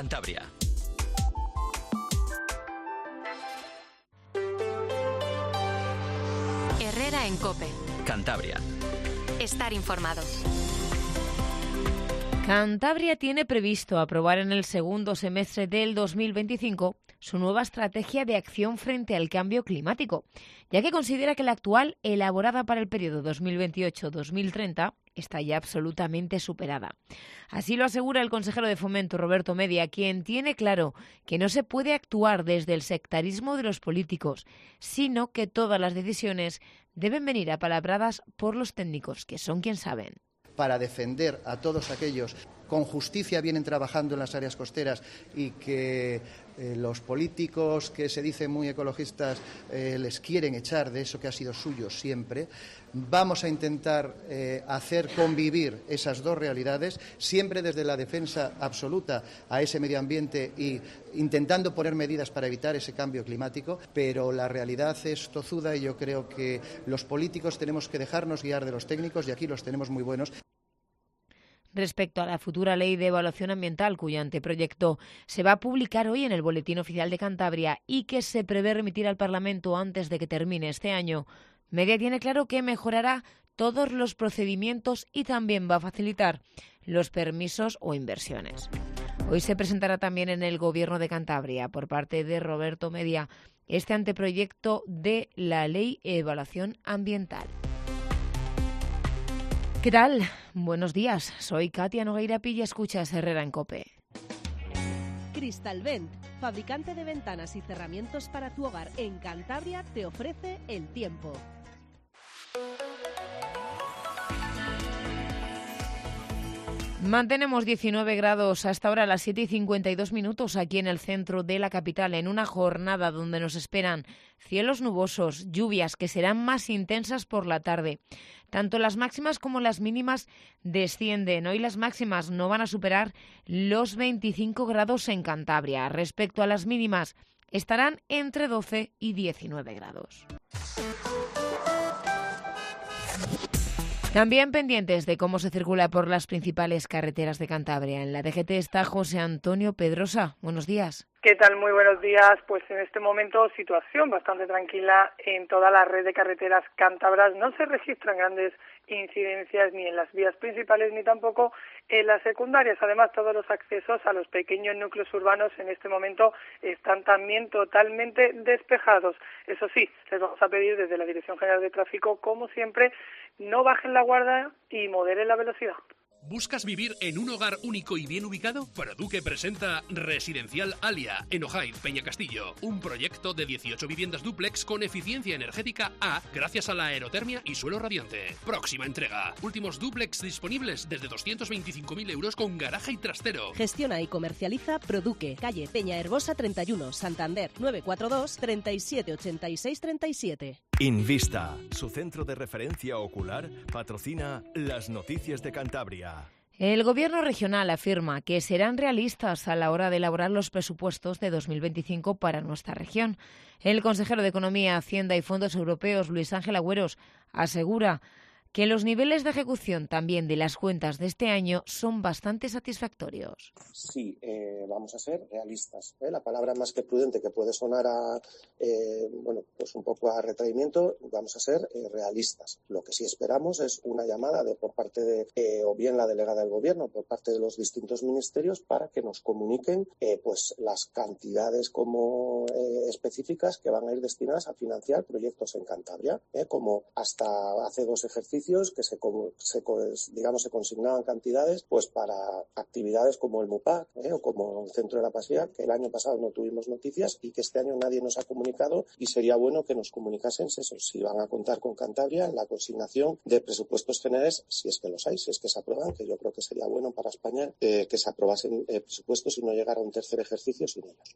Cantabria. Herrera en COPE. Cantabria. Estar informado. Cantabria tiene previsto aprobar en el segundo semestre del 2025 su nueva estrategia de acción frente al cambio climático, ya que considera que la actual, elaborada para el periodo 2028-2030, está ya absolutamente superada. Así lo asegura el consejero de Fomento, Roberto Media, quien tiene claro que no se puede actuar desde el sectarismo de los políticos, sino que todas las decisiones deben venir apalabradas por los técnicos, que son quien saben. Para defender a todos aquellos con justicia vienen trabajando en las áreas costeras y que los políticos que se dicen muy ecologistas les quieren echar de eso que ha sido suyo siempre. Vamos a intentar hacer convivir esas dos realidades, siempre desde la defensa absoluta a ese medio ambiente y intentando poner medidas para evitar ese cambio climático, pero la realidad es tozuda y yo creo que los políticos tenemos que dejarnos guiar de los técnicos y aquí los tenemos muy buenos. Respecto a la futura ley de evaluación ambiental, cuyo anteproyecto se va a publicar hoy en el Boletín Oficial de Cantabria y que se prevé remitir al Parlamento antes de que termine este año, Media tiene claro que mejorará todos los procedimientos y también va a facilitar los permisos o inversiones. Hoy se presentará también en el Gobierno de Cantabria, por parte de Roberto Media, este anteproyecto de la Ley de Evaluación Ambiental. ¿Qué tal? Buenos días. Soy Katia Nogueira y escuchas Herrera en COPE. Crystalvent, fabricante de ventanas y cerramientos para tu hogar en Cantabria, te ofrece el tiempo. Mantenemos 19 grados hasta ahora a las 7:52 aquí en el centro de la capital, en una jornada donde nos esperan cielos nubosos, lluvias que serán más intensas por la tarde. Tanto las máximas como las mínimas descienden. Hoy las máximas no van a superar los 25 grados en Cantabria. Respecto a las mínimas, estarán entre 12 y 19 grados. También pendientes de cómo se circula por las principales carreteras de Cantabria. En la DGT está José Antonio Pedrosa. Buenos días. ¿Qué tal? Muy buenos días. Pues en este momento situación bastante tranquila en toda la red de carreteras cántabras. No se registran grandes incidencias ni en las vías principales ni tampoco en las secundarias. Además, todos los accesos a los pequeños núcleos urbanos en este momento están también totalmente despejados. Eso sí, les vamos a pedir desde la Dirección General de Tráfico, como siempre, no bajen la guardia y moderen la velocidad. ¿Buscas vivir en un hogar único y bien ubicado? Produque presenta Residencial Alia, en Ojaiz, Peñacastillo. Un proyecto de 18 viviendas dúplex con eficiencia energética A gracias a la aerotermia y suelo radiante. Próxima entrega. Últimos dúplex disponibles desde 225.000 euros con garaje y trastero. Gestiona y comercializa Produque, calle Peña Herbosa 31, Santander, 942 37 86 37. Invista, su centro de referencia ocular, patrocina las noticias de Cantabria. El Gobierno regional afirma que serán realistas a la hora de elaborar los presupuestos de 2025 para nuestra región. El consejero de Economía, Hacienda y Fondos Europeos, Luis Ángel Agüeros, asegura que los niveles de ejecución también de las cuentas de este año son bastante satisfactorios. Sí, vamos a ser realistas. La palabra más que prudente, que puede sonar a, pues un poco a retraimiento, vamos a ser realistas. Lo que sí esperamos es una llamada por parte de, o bien la delegada del Gobierno, por parte de los distintos ministerios, para que nos comuniquen pues las cantidades como específicas que van a ir destinadas a financiar proyectos en Cantabria, como hasta hace 2 ejercicios que se consignaban cantidades pues para actividades como el MUPAC o como el Centro de la Pasea, que el año pasado no tuvimos noticias y que este año nadie nos ha comunicado, y sería bueno que nos comunicasen eso, si van a contar con Cantabria en la consignación de presupuestos generales, si es que los hay, si es que se aprueban, que yo creo que sería bueno para España que se aprobasen presupuestos y no llegara a un tercer ejercicio sin ellos.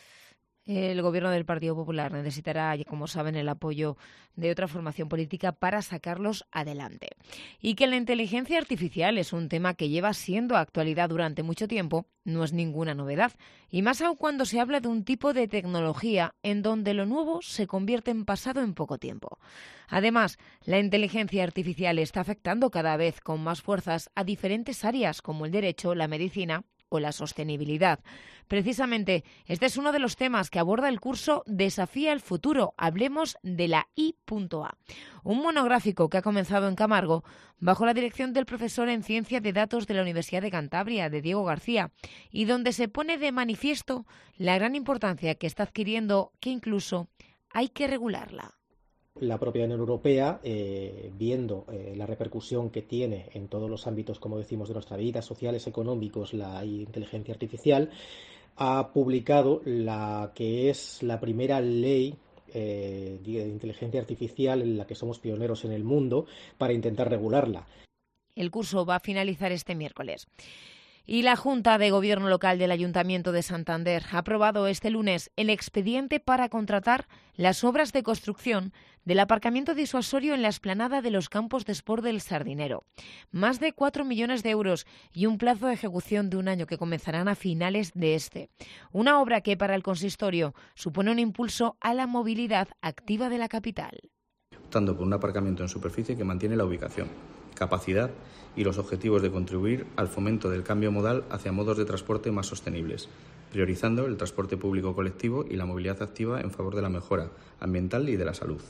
El Gobierno del Partido Popular necesitará, como saben, el apoyo de otra formación política para sacarlos adelante. Y que la inteligencia artificial es un tema que lleva siendo actualidad durante mucho tiempo no es ninguna novedad. Y más aún cuando se habla de un tipo de tecnología en donde lo nuevo se convierte en pasado en poco tiempo. Además, la inteligencia artificial está afectando cada vez con más fuerzas a diferentes áreas como el derecho, la medicina o la sostenibilidad. Precisamente, este es uno de los temas que aborda el curso Desafía el futuro. Hablemos de la I.A. Un monográfico que ha comenzado en Camargo bajo la dirección del profesor en Ciencia de Datos de la Universidad de Cantabria, de Diego García, y donde se pone de manifiesto la gran importancia que está adquiriendo, que incluso hay que regularla. La propia Unión Europea, viendo la repercusión que tiene en todos los ámbitos, como decimos, de nuestra vida, sociales, económicos, la inteligencia artificial, ha publicado la que es la primera ley de inteligencia artificial en la que somos pioneros en el mundo para intentar regularla. El curso va a finalizar este miércoles. Y la Junta de Gobierno Local del Ayuntamiento de Santander ha aprobado este lunes el expediente para contratar las obras de construcción del aparcamiento disuasorio en la explanada de los campos de sport del Sardinero. Más de 4 millones de euros y un plazo de ejecución de un año que comenzarán a finales de este. Una obra que para el consistorio supone un impulso a la movilidad activa de la capital. Optando por un aparcamiento en superficie que mantiene la ubicación, capacidad y los objetivos de contribuir al fomento del cambio modal hacia modos de transporte más sostenibles, priorizando el transporte público colectivo y la movilidad activa en favor de la mejora ambiental y de la salud.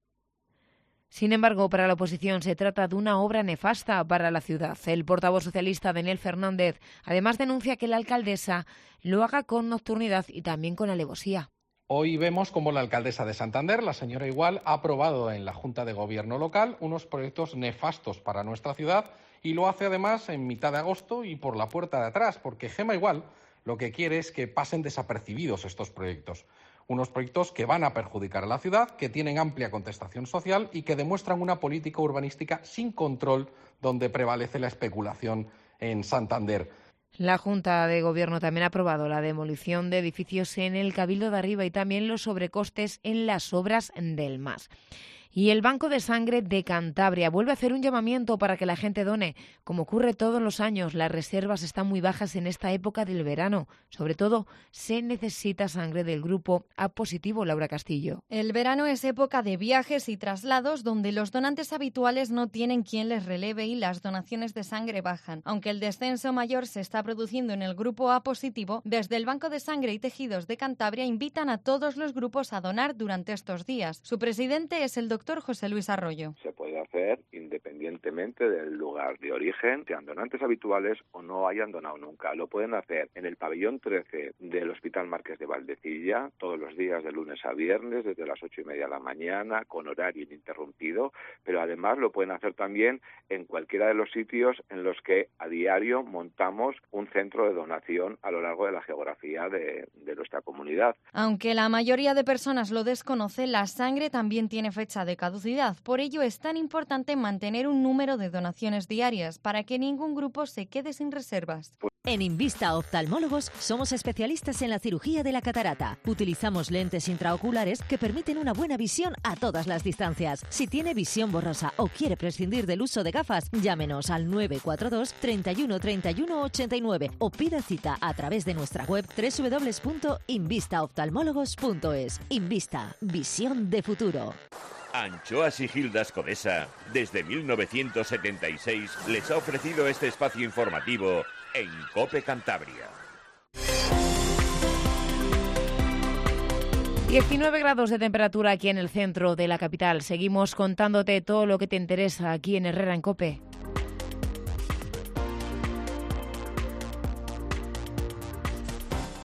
Sin embargo, para la oposición se trata de una obra nefasta para la ciudad. El portavoz socialista Daniel Fernández además denuncia que la alcaldesa lo haga con nocturnidad y también con alevosía. Hoy vemos cómo la alcaldesa de Santander, la señora Igual, ha aprobado en la Junta de Gobierno Local unos proyectos nefastos para nuestra ciudad y lo hace además en mitad de agosto y por la puerta de atrás, porque Gema Igual lo que quiere es que pasen desapercibidos estos proyectos. Unos proyectos que van a perjudicar a la ciudad, que tienen amplia contestación social y que demuestran una política urbanística sin control donde prevalece la especulación en Santander. La Junta de Gobierno también ha aprobado la demolición de edificios en el Cabildo de Arriba y también los sobrecostes en las obras del MAS. Y el Banco de Sangre de Cantabria vuelve a hacer un llamamiento para que la gente done. Como ocurre todos los años, las reservas están muy bajas en esta época del verano. Sobre todo, se necesita sangre del grupo A positivo, Laura Castillo. El verano es época de viajes y traslados donde los donantes habituales no tienen quien les releve y las donaciones de sangre bajan. Aunque el descenso mayor se está produciendo en el grupo A positivo, desde el Banco de Sangre y Tejidos de Cantabria invitan a todos los grupos a donar durante estos días. Su presidente es el doctor José Luis Arroyo. Se puede hacer independientemente del lugar de origen, sean donantes habituales o no hayan donado nunca. Lo pueden hacer en el pabellón 13 del Hospital Marqués de Valdecilla, todos los días de lunes a viernes, desde las 8:30 de la mañana, con horario ininterrumpido, pero además lo pueden hacer también en cualquiera de los sitios en los que a diario montamos un centro de donación a lo largo de la geografía de nuestra comunidad. Aunque la mayoría de personas lo desconoce, la sangre también tiene fecha de caducidad. Por ello es tan importante mantener un número de donaciones diarias para que ningún grupo se quede sin reservas. En Invista Oftalmólogos somos especialistas en la cirugía de la catarata. Utilizamos lentes intraoculares que permiten una buena visión a todas las distancias. Si tiene visión borrosa o quiere prescindir del uso de gafas, llámenos al 942 31 31 89 o pida cita a través de nuestra web www.invistaoftalmólogos.es. Invista, visión de futuro. Anchoas y Gildas Codesa, desde 1976, les ha ofrecido este espacio informativo en COPE Cantabria. 19 grados de temperatura aquí en el centro de la capital. Seguimos contándote todo lo que te interesa aquí en Herrera en COPE.